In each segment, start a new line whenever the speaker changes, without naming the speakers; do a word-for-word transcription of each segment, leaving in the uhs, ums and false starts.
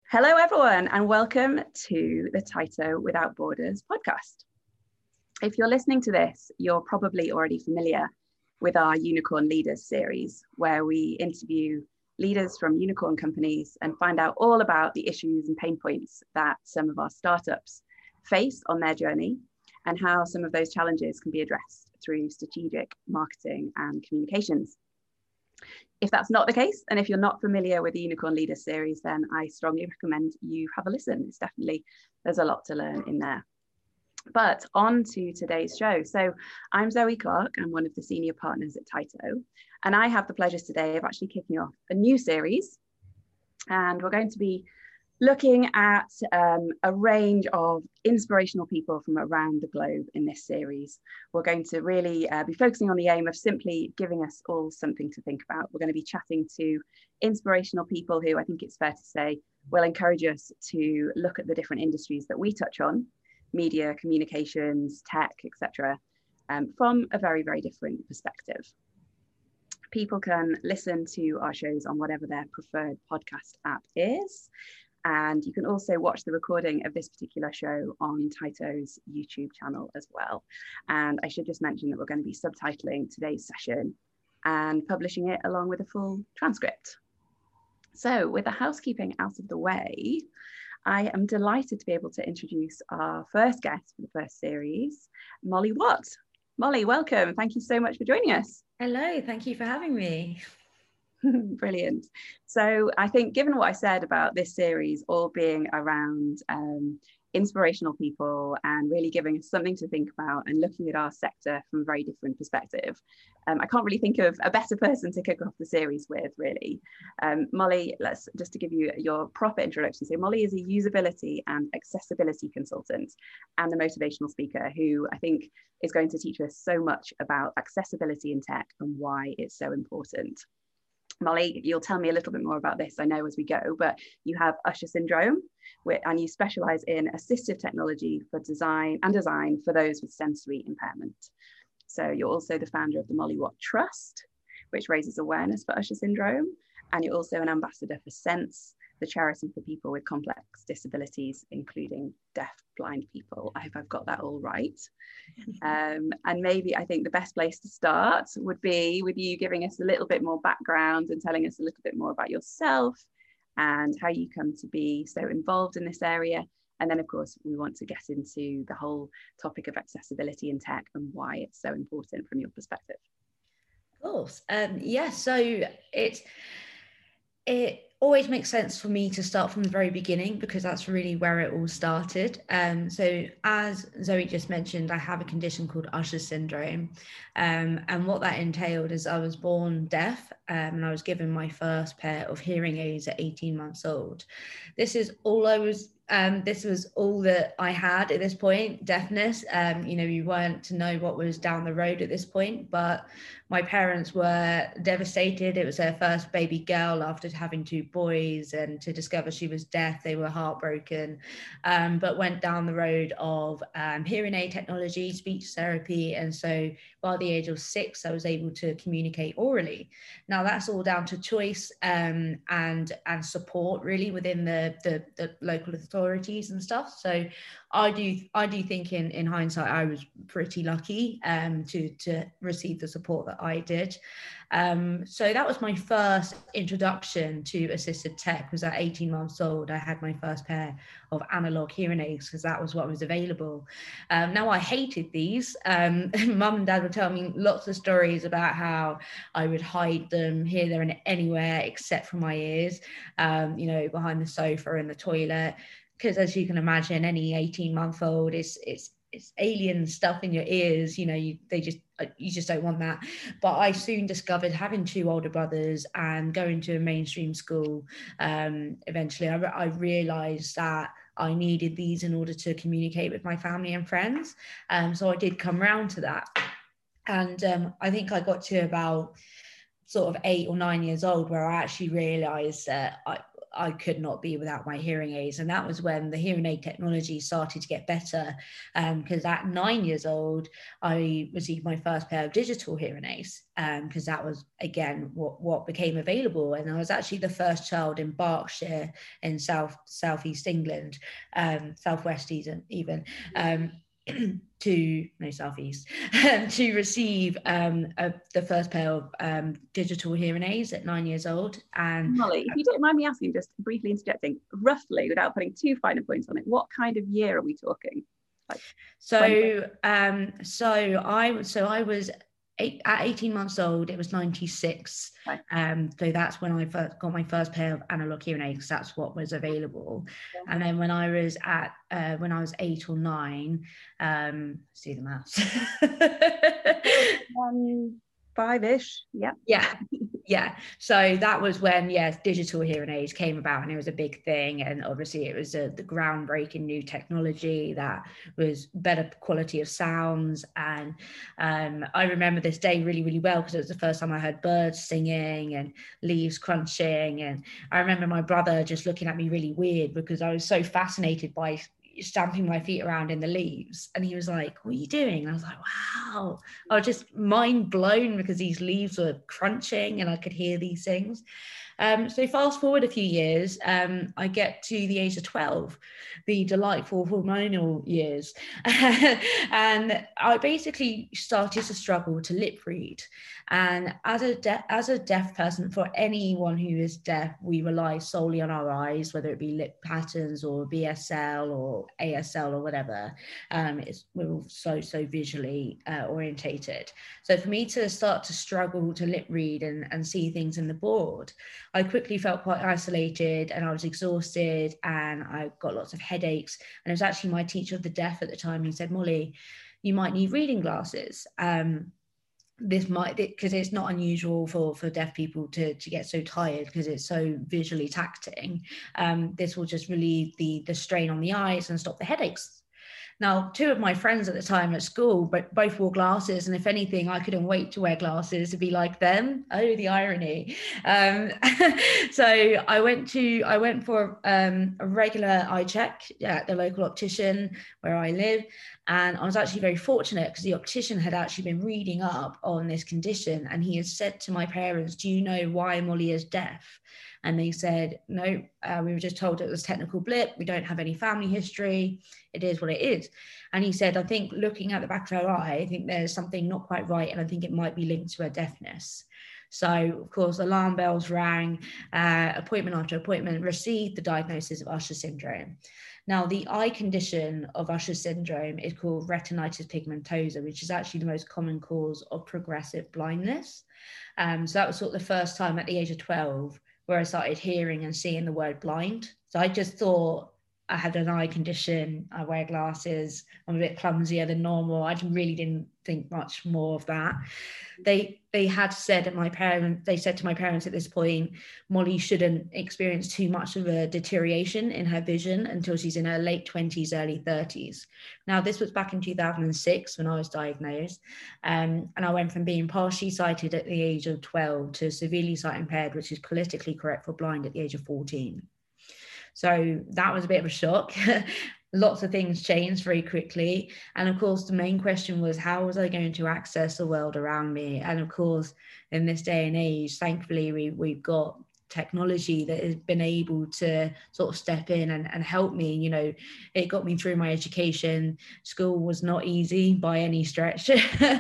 Hello, everyone, and welcome to the Tyto Without Borders podcast. If you're listening to this, you're probably already familiar with our Unicorn Leaders series, where we interview leaders from unicorn companies and find out all about the issues and pain points that some of our startups face on their journey and how some of those challenges can be addressed through strategic marketing and communications. If that's not the case, and if you're not familiar with the Unicorn Leaders series, then I strongly recommend you have a listen. It's definitely, there's a lot to learn in there. But on to today's show. So I'm Zoe Clark. I'm one of the senior partners at Tyto, and I have the pleasure today of actually kicking off a new series. And we're going to be looking at um, a range of inspirational people from around the globe in this series. We're going to really uh, be focusing on the aim of simply giving us all something to think about. We're going to be chatting to inspirational people who I think it's fair to say will encourage us to look at the different industries that we touch on, media, communications, tech, et cetera, um, from a very, very different perspective. People can listen to our shows on whatever their preferred podcast app is. And you can also watch the recording of this particular show on Tyto's YouTube channel as well. And I should just mention that we're going to be subtitling today's session and publishing it along with a full transcript. So with the housekeeping out of the way, I am delighted to be able to introduce our first guest for the first series, Molly Watt. Molly, welcome. Thank you so much for joining us.
Hello, thank you for having me.
Brilliant. So I think given what I said about this series all being around um, inspirational people and really giving us something to think about and looking at our sector from a very different perspective, um, I can't really think of a better person to kick off the series with, really. Um, Molly, let's just to give you your proper introduction. So Molly is a usability and accessibility consultant and a motivational speaker who I think is going to teach us so much about accessibility in tech and why it's so important. Molly, you'll tell me a little bit more about this, I know, as we go, but you have Usher syndrome, and you specialize in assistive technology for design and design for those with sensory impairment. So you're also the founder of the Molly Watt Trust, which raises awareness for Usher syndrome. And you're also an ambassador for Sense, the charity for people with complex disabilities, including deaf, blind people. I hope I've got that all right. Um, and maybe I think the best place to start would be with you giving us a little bit more background and telling us a little bit more about yourself and how you come to be so involved in this area. And then, of course, we want to get into the whole topic of accessibility in tech and why it's so important from your perspective.
Of course. Um, yeah, so it's it always makes sense for me to start from the very beginning because that's really where it all started. Um, so as Zoe just mentioned, I have a condition called Usher syndrome. Um, and what that entailed is I was born deaf um, and I was given my first pair of hearing aids at eighteen months old. This is all I was Um, this was all that I had at this point, deafness. Um, you know, we weren't to know what was down the road at this point, but my parents were devastated. It was their first baby girl after having two boys, and to discover she was deaf, they were heartbroken, um, but went down the road of um, hearing aid technology, speech therapy. And so by the age of six, I was able to communicate orally. Now that's all down to choice um, and, and support really within the, the, the local authority authorities and stuff. So I do I do think in in hindsight I was pretty lucky um to to receive the support that I did. Um so that was my first introduction to assisted tech. Was at eighteen months old. I had my first pair of analog hearing aids because that was what was available. Um now I hated these. um mum and dad would tell me lots of stories about how I would hide them here, there and anywhere except for my ears, um you know, behind the sofa in the toilet. Because as you can imagine, any eighteen month old is it's it's alien stuff in your ears, you know, you, they just you just don't want that. But I soon discovered, having two older brothers and going to a mainstream school, um, eventually I, I realized that I needed these in order to communicate with my family and friends. Um, so I did come round to that. And um, I think I got to about sort of eight or nine years old where I actually realized that I I could not be without my hearing aids. And that was when the hearing aid technology started to get better, because um, at nine years old, I received my first pair of digital hearing aids, because um, that was, again, what, what became available. And I was actually the first child in Berkshire in South Southeast England, um, Southwest even, um, to no southeast to receive um a, the first pair of um digital hearing aids at nine years old. And
Molly, if you don't mind me asking, just briefly interjecting, roughly, without putting too fine a points on it, what kind of year are we talking? Like
so twenty um so I so I was Eight, at eighteen months old, it was ninety-six. Okay. Um, so that's when I first got my first pair of analog hearing aids. That's what was available. Yeah. And then when I was at uh, when I was eight or nine, um, let's do the maths.
um, five-ish, yeah.
Yeah. Yeah, so that was when, yes, digital hearing aids came about, and it was a big thing. And obviously it was a, the groundbreaking new technology that was better quality of sounds. And um, I remember this day really, really well, because it was the first time I heard birds singing and leaves crunching. And I remember my brother just looking at me really weird, because I was so fascinated by stamping my feet around in the leaves. And he was like, what are you doing? And I was like, wow. I was just mind blown, because these leaves were crunching and I could hear these things. Um, so fast forward a few years, um, I get to the age of twelve, the delightful hormonal years. And I basically started to struggle to lip read. And as a, de- as a deaf person, for anyone who is deaf, we rely solely on our eyes, whether it be lip patterns or B S L or A S L or whatever. Um, it's, we're all so, so visually uh, orientated. So for me to start to struggle to lip read and, and see things in the board, I quickly felt quite isolated, and I was exhausted, and I got lots of headaches. And it was actually my teacher of the deaf at the time who said, Molly, you might need reading glasses. Um, this might, because it's not unusual for for deaf people to to get so tired, because it's so visually taxing. Um, this will just relieve the the strain on the eyes and stop the headaches. Now, two of my friends at the time at school but both wore glasses, and if anything, I couldn't wait to wear glasses to be like them. Oh, the irony. Um, so I went to I went for um, a regular eye check at the local optician where I live, and I was actually very fortunate, because the optician had actually been reading up on this condition, and he had said to my parents, do you know why Molly is deaf? And they said, no, uh, we were just told it was technical blip. We don't have any family history. It is what it is. And he said, I think looking at the back of her eye, I think there's something not quite right. And I think it might be linked to her deafness. So, of course, alarm bells rang, uh, appointment after appointment, received the diagnosis of Usher syndrome. Now, the eye condition of Usher syndrome is called retinitis pigmentosa, which is actually the most common cause of progressive blindness. Um, so that was sort of the first time at the age of twelve where I started hearing and seeing the word blind. So I just thought I had an eye condition, I wear glasses, I'm a bit clumsier than normal. I really didn't think much more of that. They they had said at my parents, they said to my parents at this point, Molly shouldn't experience too much of a deterioration in her vision until she's in her late twenties, early thirties. Now, this was back in two thousand six when I was diagnosed. Um, and I went from being partially sighted at the age of twelve to severely sight impaired, which is politically correct for blind, at the age of fourteen. So that was a bit of a shock. Lots of things changed very quickly. And of course, the main question was, how was I going to access the world around me? And of course, in this day and age, thankfully, we, we've got technology that has been able to sort of step in and, and help me. You know, it got me through my education. School was not easy by any stretch,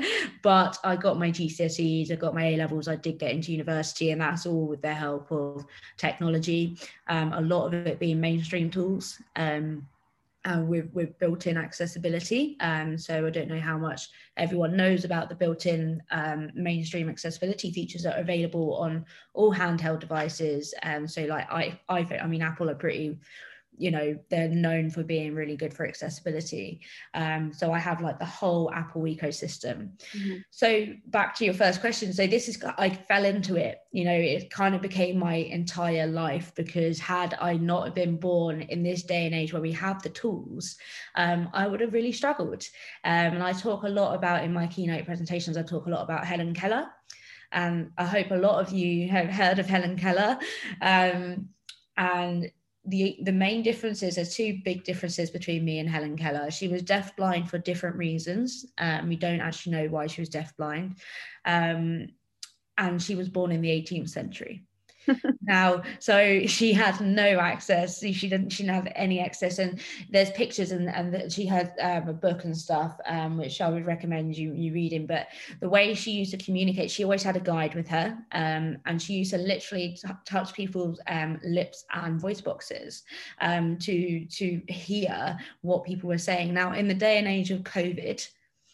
but I got my G C S Es, I got my A levels, I did get into university, and that's all with the help of technology. Um, a lot of it being mainstream tools. Um, Uh, with, with built-in accessibility. Um, so I don't know how much everyone knows about the built-in um, mainstream accessibility features that are available on all handheld devices. Um, so like I, I, I mean, Apple are pretty, you know, they're known for being really good for accessibility. Um, so I have like the whole Apple ecosystem. Mm-hmm. So back to your first question. So this is, I fell into it, you know, it kind of became my entire life, because had I not been born in this day and age where we have the tools, um, I would have really struggled. Um, and I talk a lot about, in my keynote presentations, I talk a lot about Helen Keller. And I hope a lot of you have heard of Helen Keller. Um, and the the main differences, there's two big differences between me and Helen Keller. She was deafblind for different reasons. Um, we don't actually know why she was deafblind. Um, and she was born in the eighteenth century. Now, so she had no access. She didn't. She didn't have any access. And there's pictures, and and she had um, a book and stuff, um, which I would recommend you you reading. But the way she used to communicate, she always had a guide with her, um, and she used to literally t- touch people's um, lips and voice boxes um, to to hear what people were saying. Now, in the day and age of COVID,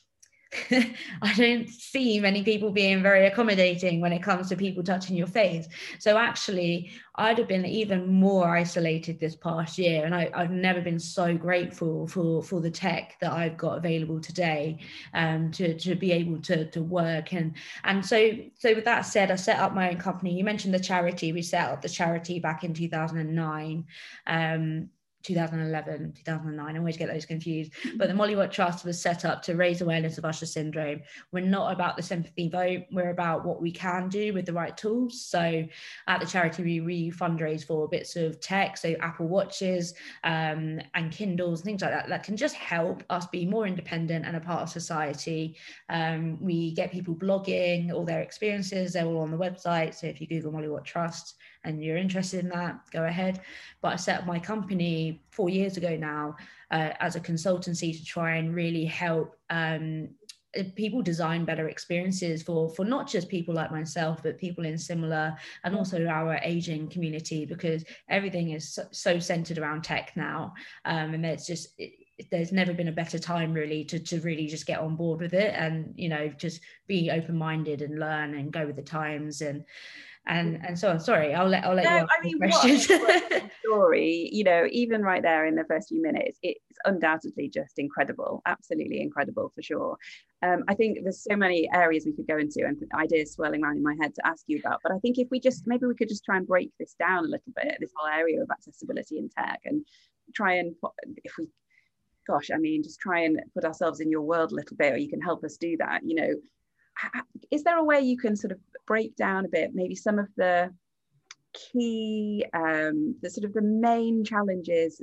I don't see many people being very accommodating when it comes to people touching your face. So actually, I'd have been even more isolated this past year. And I, I've never been so grateful for, for the tech that I've got available today um, to, to be able to, to work. And, and so, so with that said, I set up my own company. You mentioned the charity. We set up the charity back in two thousand nine. Um, two thousand eleven, two thousand nine, I always get those confused. But the Molly Watt Trust was set up to raise awareness of Usher syndrome. We're not about the sympathy vote, we're about what we can do with the right tools. So at the charity, we, we fundraise for bits of tech, so Apple Watches um, and Kindles, things like that, that can just help us be more independent and a part of society. Um, we get people blogging all their experiences, they're all on the website. So if you Google Molly Watt Trust and you're interested in that, go ahead. But I set up my company four years ago now uh, as a consultancy to try and really help um, people design better experiences for, for not just people like myself, but people in similar and also our aging community, because everything is so, so centered around tech now. Um, and there's just, it, there's never been a better time really to, to really just get on board with it and, you know, just be open-minded and learn and go with the times and and and so on. Sorry, I'll let I'll let
no,
you ask
I mean,
questions.
What a story, you know, even right there in the first few minutes, it's undoubtedly just incredible, absolutely incredible for sure. Um, I think there's so many areas we could go into and ideas swirling around in my head to ask you about. But I think if we just maybe we could just try and break this down a little bit, this whole area of accessibility in tech, and try and put, if we, gosh, I mean, just try and put ourselves in your world a little bit, or you can help us do that. You know, is there a way you can sort of break down a bit maybe some of the key um the sort of the main challenges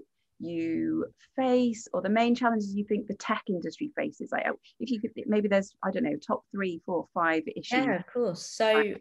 you face, or the main challenges you think the tech industry faces? Like, if you could, maybe there's, I don't know, top three four five issues.
Yeah, of course. So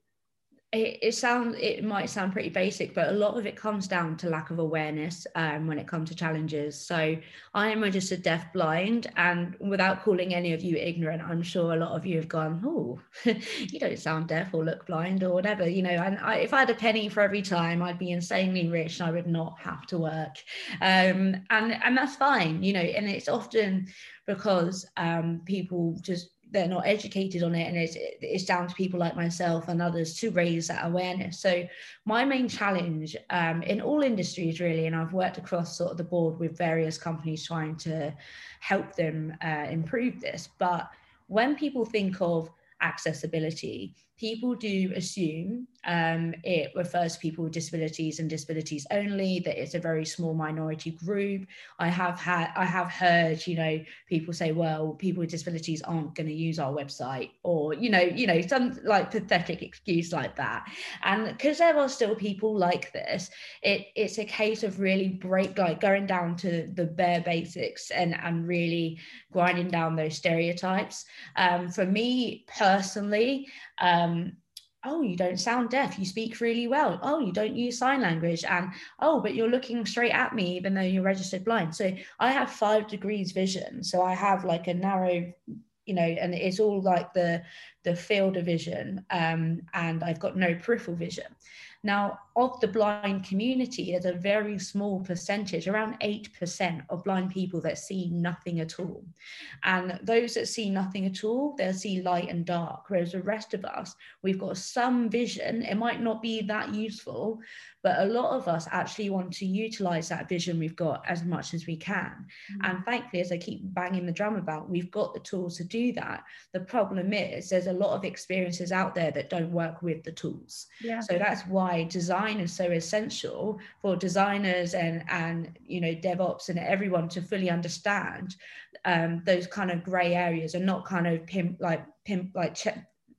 It, it sounds it might sound pretty basic, but a lot of it comes down to lack of awareness um, when it comes to challenges. So I am registered deaf blind, and without calling any of you ignorant, I'm sure a lot of you have gone, oh, you don't sound deaf or look blind or whatever, you know. And I, if I had a penny for every time, I'd be insanely rich and I would not have to work. Um, and and that's fine, you know. And it's often because um, people just they're not educated on it, and it's it's down to people like myself and others to raise that awareness. So my main challenge um, in all industries really, and I've worked across sort of the board with various companies trying to help them uh, improve this, but when people think of accessibility, people do assume um, it refers to people with disabilities and disabilities only, that it's a very small minority group. I have had, I have heard, you know, people say, well, people with disabilities aren't going to use our website, or, you know, you know, some like pathetic excuse like that. And because there are still people like this, it, it's a case of really break, like going down to the bare basics and, and really grinding down those stereotypes. Um, for me personally, um, oh, you don't sound deaf, you speak really well. Oh, you don't use sign language. And oh, but you're looking straight at me even though you're registered blind. So I have five degrees vision. So I have like a narrow, you know, and it's all like the, the field of vision, um, and I've got no peripheral vision. Now, of the blind community, there's a very small percentage, around eight percent of blind people that see nothing at all. And those that see nothing at all, they'll see light and dark, whereas the rest of us, we've got some vision. It might not be that useful, but a lot of us actually want to utilize that vision we've got as much as we can. Mm-hmm. And thankfully, as I keep banging the drum about, we've got the tools to do that. The problem is there's a lot of experiences out there that don't work with the tools. Yeah. So that's why design is so essential for designers and, and you know, DevOps and everyone to fully understand um, those kind of gray areas and not kind of pimp like pimp like check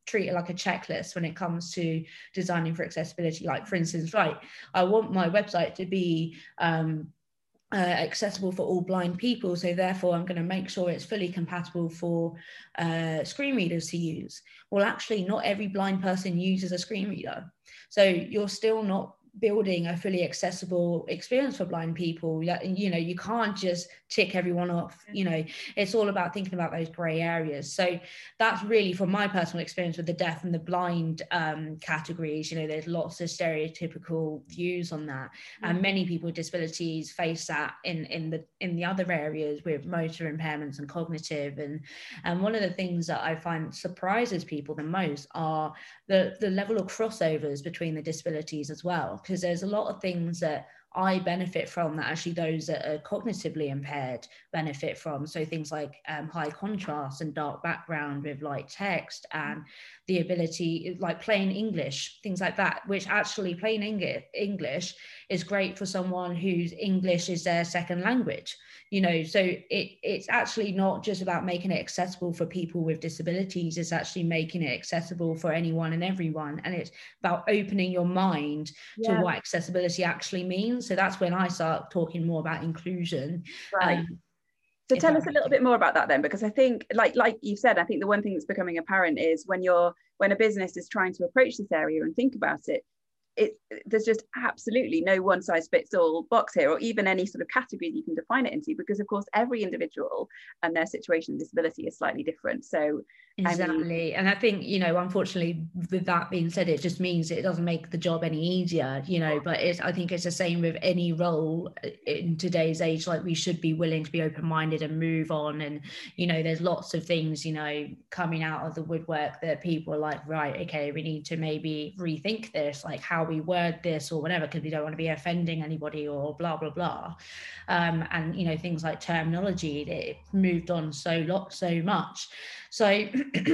treat it like a checklist when it comes to designing for accessibility. Like, for instance, right, I want my website to be um, uh, accessible for all blind people, so therefore I'm going to make sure it's fully compatible for uh, screen readers to use. Well, actually, not every blind person uses a screen reader, so you're still not building a fully accessible experience for blind people. You know, you can't just tick everyone off. You know, it's all about thinking about those grey areas. So that's really, from my personal experience with the deaf and the blind um, categories, you know, there's lots of stereotypical views on that, mm-hmm. and many people with disabilities face that in in the in the other areas with motor impairments and cognitive. And and one of the things that I find surprises people the most are the the level of crossovers between the disabilities as well, because there's a lot of things that I benefit from that actually those that are cognitively impaired benefit from. So things like um, high contrast and dark background with light text, and the ability, like plain English, things like that, which actually plain English is great for someone whose English is their second language. You know, so it, it's actually not just about making it accessible for people with disabilities, it's actually making it accessible for anyone and everyone. And it's about opening your mind yeah. to what accessibility actually means. So that's when I start talking more about inclusion.
Right. Um, so tell us a little bit more about that then, because I think, like like you've said, I think the one thing that's becoming apparent is when you're when a business is trying to approach this area and think about it, it there's just absolutely no one size fits all box here, or even any sort of category you can define it into, because of course every individual and their situation and disability is slightly different. So
exactly.
I mean,
and I think, you know, unfortunately, with that being said, it just means it doesn't make the job any easier, you know, but it's, I think it's the same with any role in today's age. Like, we should be willing to be open-minded and move on. And, you know, there's lots of things, you know, coming out of the woodwork that people are like, right, okay, we need to maybe rethink this, like how we word this or whatever, because we don't want to be offending anybody or blah, blah, blah. Um, and, you know, things like terminology, it moved on so lot, so much. So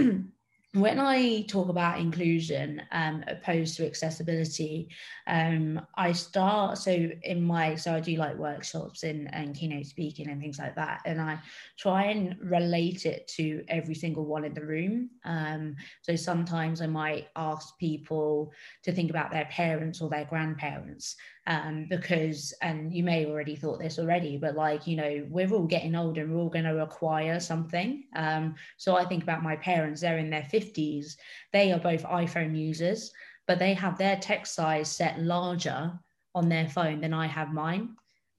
when I talk about inclusion um, opposed to accessibility, um, I start, so in my, so I do like workshops and, and keynote speaking and things like that. And I try and relate it to every single one in the room. Um, so sometimes I might ask people to think about their parents or their grandparents. Um, because, and you may already thought this already, but like, you know, we're all getting older and we're all going to require something. Um, so I think about my parents, they're in their fifties. They are both iPhone users, but they have their text size set larger on their phone than I have mine.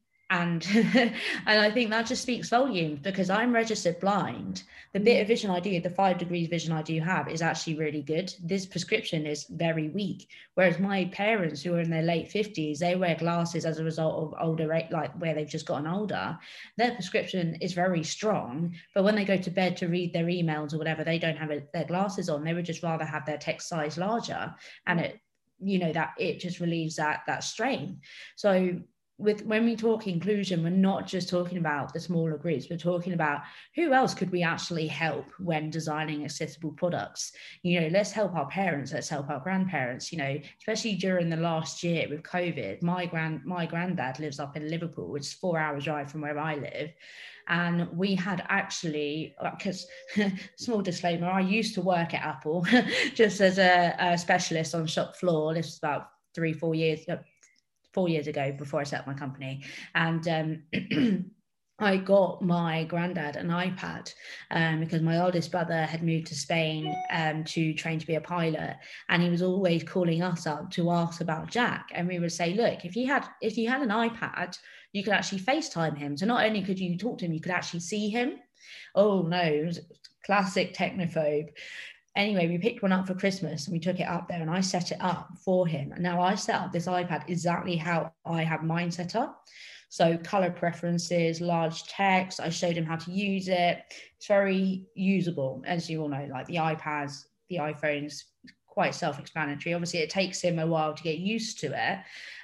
And and I think that just speaks volumes, because I'm registered blind. The bit of vision I do, the five degrees vision I do have, is actually really good. This prescription is very weak. Whereas my parents, who are in their late fifties, they wear glasses as a result of older, like where they've just gotten older. Their prescription is very strong, but when they go to bed to read their emails or whatever, they don't have it, their glasses on. They would just rather have their text size larger, and it, you know, that it just relieves that that strain. So with when we talk inclusion, we're not just talking about the smaller groups, we're talking about who else could we actually help when designing accessible products. You know, let's help our parents, let's help our grandparents. You know, especially during the last year with COVID, my grand my granddad lives up in Liverpool, which is four hours drive from where I live. And we had actually, because small disclaimer, I used to work at Apple just as a, a specialist on shop floor. This was about three, four years four years ago, before I set up my company. And um, I got my granddad an iPad um, because my oldest brother had moved to Spain um, to train to be a pilot, and he was always calling us up to ask about Jack. And we would say, look, if you had if you had an iPad, you could actually FaceTime him. So not only could you talk to him, you could actually see him. Oh no, it was classic technophobe. Anyway, we picked one up for Christmas and we took it up there, and I set it up for him. And now I set up this iPad exactly how I have mine set up. So color preferences, large text, I showed him how to use it. It's very usable, as you all know, like the iPads, the iPhones, quite self-explanatory. Obviously, it takes him a while to get used to it.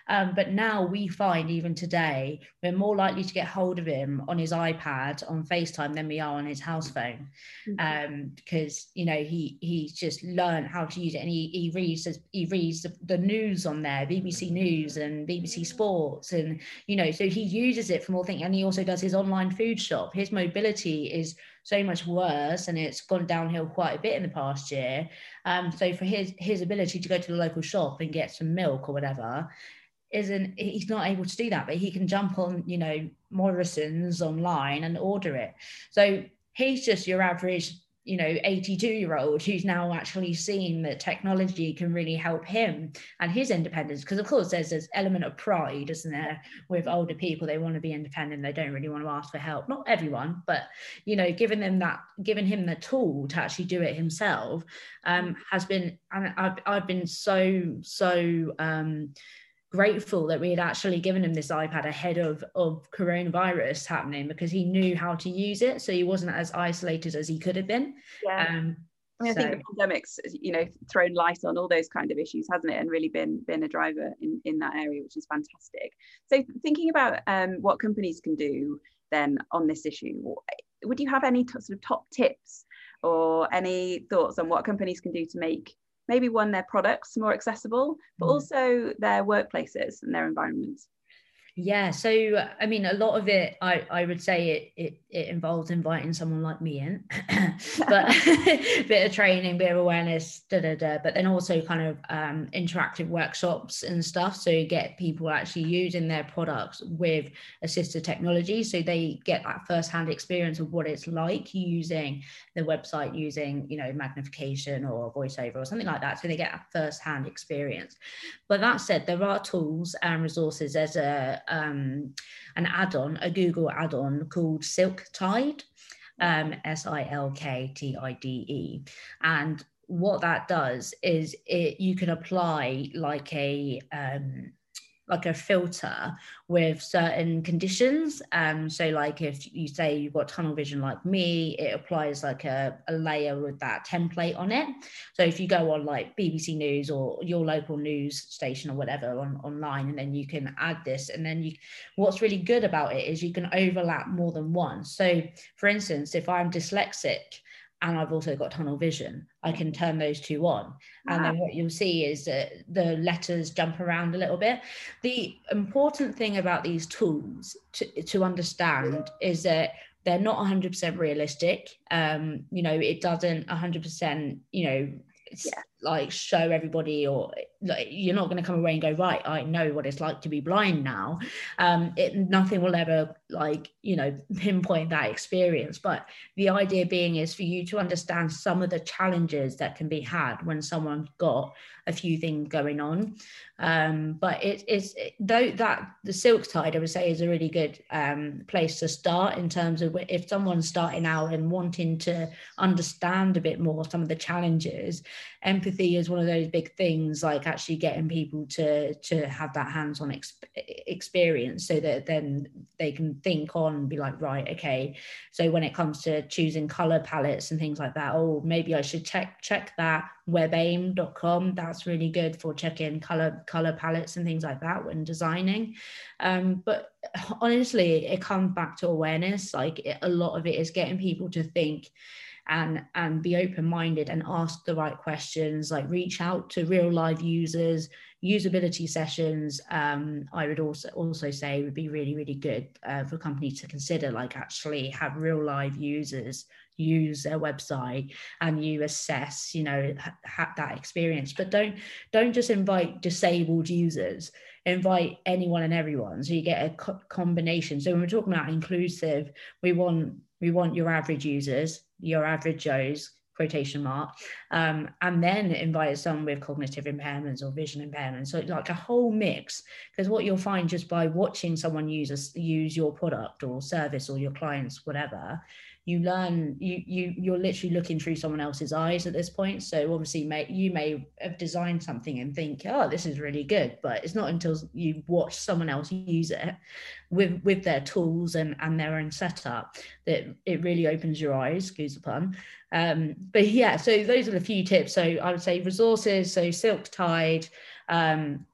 Um, but now we find even today, we're more likely to get hold of him on his iPad, on FaceTime, than we are on his house phone. Um, because, you know, he he's just learned how to use it, and he, he reads he reads the, the news on there, B B C News and B B C Sports, and, you know, so he uses it for more things. And he also does his online food shop. His mobility is so much worse, and it's gone downhill quite a bit in the past year. Um, so for his his ability to go to the local shop and get some milk or whatever, isn't he's not able to do that, but he can jump on, you know, Morrison's online and order it. So he's just your average, you know, eighty-two year old who's now actually seen that technology can really help him and his independence. Because of course there's this element of pride, isn't there, with older people? They want to be independent, they don't really want to ask for help. Not everyone, but, you know, giving them that, giving him the tool to actually do it himself um, has been, and I've, I've been so, so um, grateful that we had actually given him this iPad ahead of, of coronavirus happening, because he knew how to use it. So he wasn't as isolated as he could have been.
Yeah.
Um,
I mean,
so.
I think the pandemic's, you know, thrown light on all those kind of issues, hasn't it? And really been been a driver in, in that area, which is fantastic. So thinking about um, what companies can do then on this issue, would you have any t- sort of top tips or any thoughts on what companies can do to make maybe one, their products more accessible, but also their workplaces and their environments?
Yeah, so I mean, a lot of it, I, I would say it, it it involves inviting someone like me in, but bit of training, bit of awareness, da da da. But then also kind of um, interactive workshops and stuff. So you get people actually using their products with assistive technology, so they get that first-hand experience of what it's like using the website, using, you know, magnification or voiceover or something like that. So they get a first-hand experience. But that said, there are tools and resources. There's a um, an add-on, a Google add-on called Silktide, um, S I L K T I D E. And what that does is it you can apply like a um, like a filter with certain conditions. Um, so like if you say you've got tunnel vision like me, it applies like a, a layer with that template on it. So if you go on like B B C News or your local news station or whatever on online, and then you can add this, and then you, what's really good about it is you can overlap more than one. So for instance, if I'm dyslexic and I've also got tunnel vision, I can turn those two on. And then what you'll see is that the letters jump around a little bit. The important thing about these tools to, to understand is that they're not one hundred percent realistic. Um, you know, it doesn't one hundred percent, you know, it's yeah. like show everybody, or like, you're not going to come away and go, right, I know what it's like to be blind now. Um, it, nothing will ever like, you know, pinpoint that experience. But the idea being is for you to understand some of the challenges that can be had when someone's got a few things going on. Um, but it, it's it, though that the Silktide, I would say, is a really good um, place to start in terms of if someone's starting out and wanting to understand a bit more some of the challenges. Empathy is one of those big things, like actually getting people to to have that hands-on ex- experience, so that then they can think on and be like, right, okay, so when it comes to choosing color palettes and things like that, oh, maybe I should check check that webaim dot com. That's really good for checking color color palettes and things like that when designing. Um, but honestly, it comes back to awareness. Like it, a lot of it is getting people to think and and be open-minded and ask the right questions, like reach out to real live users. Usability sessions, um, I would also also say would be really, really good uh, for companies to consider, like actually have real live users use their website and you assess, you know, ha- that experience. But don't don't just invite disabled users, invite anyone and everyone, so you get a co- combination. So when we're talking about inclusive, we want we want your average users, your average Joes, quotation mark, um, and then invite someone with cognitive impairments or vision impairments. So like a whole mix, because what you'll find just by watching someone use a, use your product or service or your clients, whatever, you learn, you, you, you're literally looking through someone else's eyes at this point. So obviously may, you may have designed something and think, oh, this is really good, but it's not until you watch someone else use it with, with their tools and, and their own setup that it really opens your eyes, excuse the pun. Um, but yeah, so those are the few tips. So I would say resources, so Silktide, um,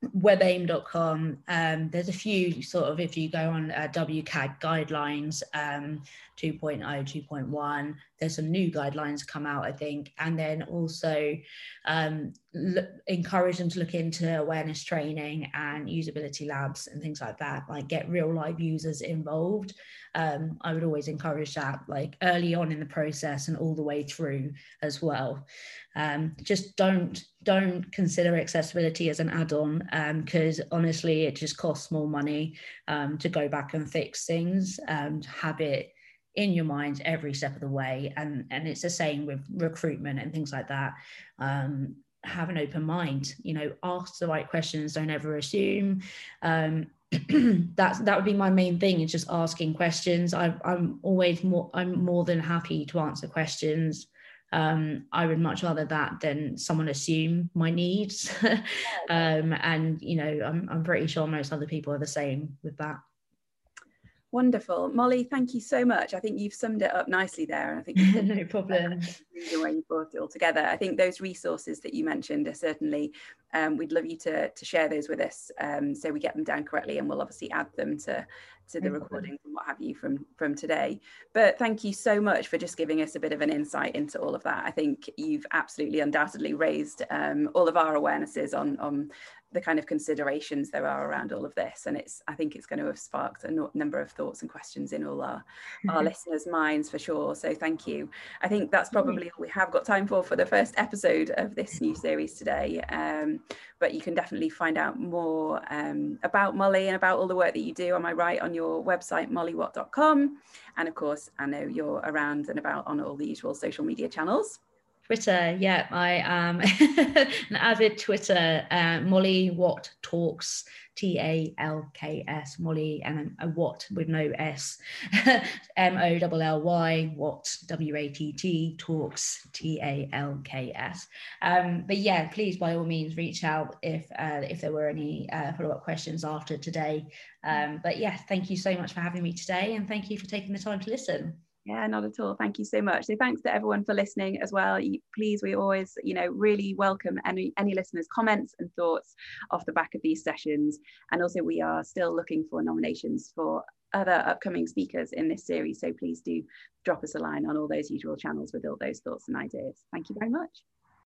webaim dot com. Um, there's a few sort of, if you go on uh, W CAG guidelines, um, two point oh, two point one, there's some new guidelines come out, I think. And then also um, look, encourage them to look into awareness training and usability labs and things like that, like get real live users involved. Um, I would always encourage that, like early on in the process and all the way through as well. Um, just don't don't consider accessibility as an add-on, because um, honestly, it just costs more money um, to go back and fix things, um, to have it in your mind every step of the way. And, and it's the same with recruitment and things like that. Um, have an open mind, you know, ask the right questions, don't ever assume. Um, that's that would be my main thing, is just asking questions. I, I'm always more I'm more than happy to answer questions. Um, I would much rather that than someone assume my needs. um, and you know, I'm I'm pretty sure most other people are the same with that.
Wonderful. Molly, thank you so much. I think you've summed it up nicely there. And I think you've
no problem.
The way you brought it all together. I think those resources that you mentioned are certainly, um, we'd love you to, to share those with us, um, so we get them down correctly, and we'll obviously add them to, to the no recordings and what have you from, from today. But thank you so much for just giving us a bit of an insight into all of that. I think you've absolutely undoubtedly raised um, all of our awarenesses on, on the kind of considerations there are around all of this, and it's I think it's going to have sparked a no number of thoughts and questions in all our our listeners' minds for sure. So thank you. I think that's probably all we have got time for for the first episode of this new series today, um, but you can definitely find out more um, about Molly and about all the work that you do, am I right, on your website molly watt dot com, and of course I know you're around and about on all the usual social media channels.
Twitter, yeah, I am an avid Twitter, uh, Molly Watt Talks, T A L K S, Molly, and a Watt with no S, M O L L Y, Watt, W A T T, Talks, T A L K S. Um, but yeah, please, by all means, reach out if uh, if there were any uh, follow-up questions after today. Um, but yeah, thank you so much for having me today, and thank you for taking the time to listen.
Yeah, not at all. Thank you so much. So thanks to everyone for listening as well. You, please, we always, you know, really welcome any, any listeners' comments and thoughts off the back of these sessions. And also we are still looking for nominations for other upcoming speakers in this series. So please do drop us a line on all those usual channels with all those thoughts and ideas. Thank you very much.